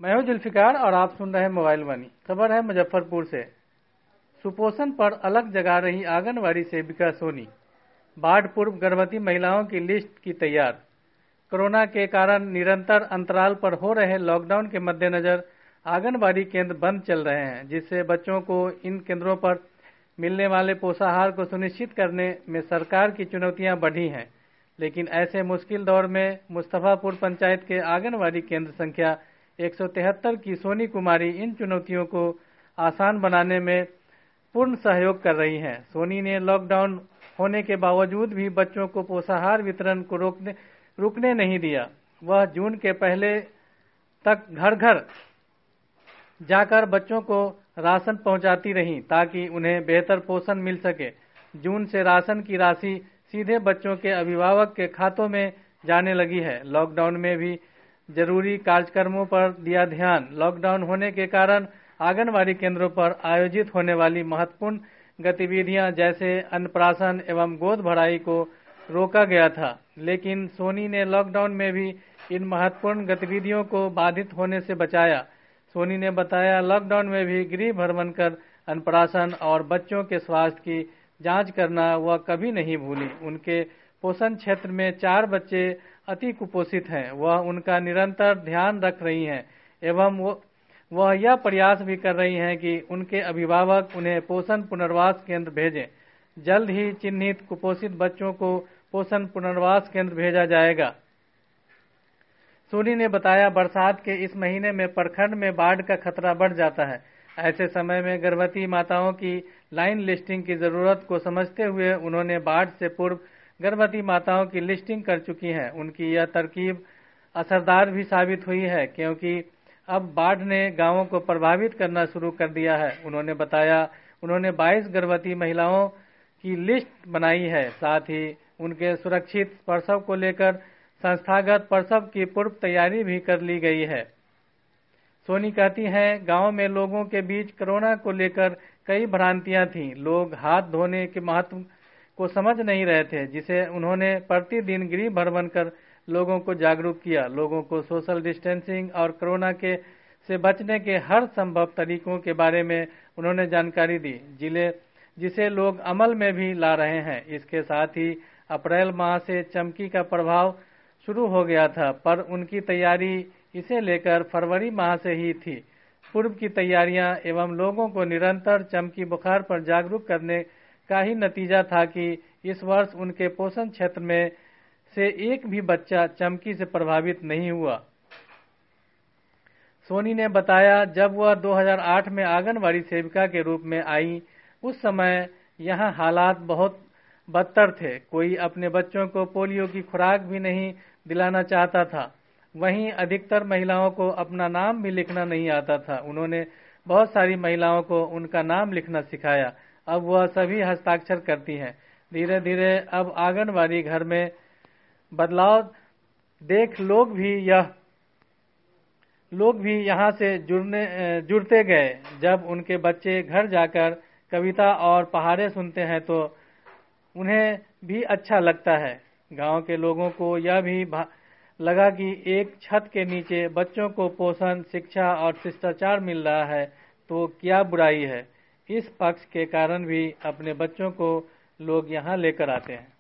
मैं हूं जुल्फिकार और आप सुन रहे हैं मोबाइल वाणी। खबर है मुजफ्फरपुर से। सुपोषण पर अलग जगा रही आंगनवाड़ी सेविका सोनी। बाढ़ पूर्व गर्भवती महिलाओं की लिस्ट की तैयार। कोरोना के कारण निरंतर अंतराल पर हो रहे लॉकडाउन के मद्देनजर आंगनबाड़ी केंद्र बंद चल रहे हैं, जिससे बच्चों को इन केंद्रों पर मिलने वाले पोषाहार को सुनिश्चित करने में सरकार की चुनौतियां बढ़ी हैं। लेकिन ऐसे मुश्किल दौर में मुस्तफापुर पंचायत के आंगनबाड़ी केंद्र संख्या 173 की सोनी कुमारी इन चुनौतियों को आसान बनाने में पूर्ण सहयोग कर रही हैं। सोनी ने लॉकडाउन होने के बावजूद भी बच्चों को पोषाहार वितरण को रुकने नहीं दिया। वह जून के पहले तक घर घर जाकर बच्चों को राशन पहुंचाती रहीं ताकि उन्हें बेहतर पोषण मिल सके। जून से राशन की राशि सीधे बच्चों के अभिभावक के खातों में जाने लगी है। लॉकडाउन में भी जरूरी कार्यक्रमों पर दिया ध्यान। लॉकडाउन होने के कारण आंगनबाड़ी केंद्रों पर आयोजित होने वाली महत्वपूर्ण गतिविधियां जैसे अन्नप्राशन एवं गोद भराई को रोका गया था, लेकिन सोनी ने लॉकडाउन में भी इन महत्वपूर्ण गतिविधियों को बाधित होने से बचाया। सोनी ने बताया, लॉकडाउन में भी गृह भ्रमण कर अन्नप्राशन और बच्चों के स्वास्थ्य की जांच करना वह कभी नहीं भूली। उनके पोषण क्षेत्र में 4 बच्चे अति कुपोषित हैं। वह उनका निरंतर ध्यान रख रही हैं एवं वह यह प्रयास भी कर रही हैं कि उनके अभिभावक उन्हें पोषण पुनर्वास केंद्र भेजें। जल्द ही चिन्हित कुपोषित बच्चों को पोषण पुनर्वास केंद्र भेजा जाएगा। सोनी ने बताया, बरसात के इस महीने में प्रखंड में बाढ़ का खतरा बढ़ जाता है। ऐसे समय में गर्भवती माताओं की लाइन लिस्टिंग की जरूरत को समझते हुए उन्होंने बाढ़ से पूर्व गर्भवती माताओं की लिस्टिंग कर चुकी हैं। उनकी यह तरकीब असरदार भी साबित हुई है, क्योंकि अब बाढ़ ने गांवों को प्रभावित करना शुरू कर दिया है। उन्होंने बताया, उन्होंने 22 गर्भवती महिलाओं की लिस्ट बनाई है। साथ ही उनके सुरक्षित प्रसव को लेकर संस्थागत प्रसव की पूर्व तैयारी भी कर ली गई है। सोनी कहती हैं, गांव में लोगों के बीच कोरोना को लेकर कई भ्रांतियां थीं। लोग हाथ धोने के महत्व को समझ नहीं रहे थे, जिसे उन्होंने प्रतिदिन गृह भ्रमण कर लोगों को जागरूक किया। लोगों को सोशल डिस्टेंसिंग और कोरोना के से बचने के हर संभव तरीकों के बारे में उन्होंने जानकारी दी, जिसे लोग अमल में भी ला रहे हैं। इसके साथ ही अप्रैल माह से चमकी का प्रभाव शुरू हो गया था, पर उनकी तैयारी इसे लेकर फरवरी माह से ही थी। पूर्व की तैयारियां एवं लोगों को निरंतर चमकी बुखार पर जागरूक करने का ही नतीजा था कि इस वर्ष उनके पोषण क्षेत्र में से एक भी बच्चा चमकी से प्रभावित नहीं हुआ। सोनी ने बताया, जब वह 2008 में आंगनबाड़ी सेविका के रूप में आई, उस समय यहां हालात बहुत बदतर थे। कोई अपने बच्चों को पोलियो की खुराक भी नहीं दिलाना चाहता था। वहीं अधिकतर महिलाओं को अपना नाम भी लिखना नहीं आता था। उन्होंने बहुत सारी महिलाओं को उनका नाम लिखना सिखाया। अब वह सभी हस्ताक्षर करती हैं। धीरे धीरे अब आंगनबाड़ी घर में बदलाव देख लोग भी यहाँ से जुड़ते गए। जब उनके बच्चे घर जाकर कविता और पहाड़े सुनते हैं तो उन्हें भी अच्छा लगता है। गांव के लोगों को यह भी लगा कि एक छत के नीचे बच्चों को पोषण, शिक्षा और शिष्टाचार मिल रहा है तो क्या बुराई है। इस पक्ष के कारण भी अपने बच्चों को लोग यहाँ लेकर आते हैं।